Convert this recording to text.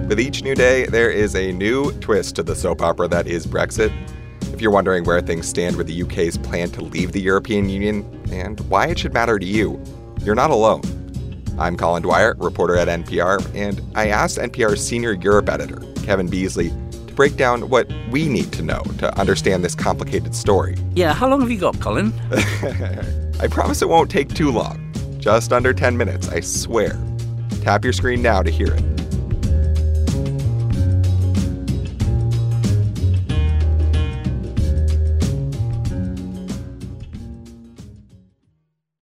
With each new day, there is a new twist to the soap opera that is Brexit. If you're wondering where things stand with the UK's plan to leave the European Union and why it should matter to you, you're not alone. I'm Colin Dwyer, reporter at NPR, and I asked NPR's senior Europe editor, Kevin Beasley, to break down what we need to know to understand this complicated story. Yeah, how long have you got, Colin? I promise it won't take too long. Just under 10 minutes, I swear. Tap your screen now to hear it.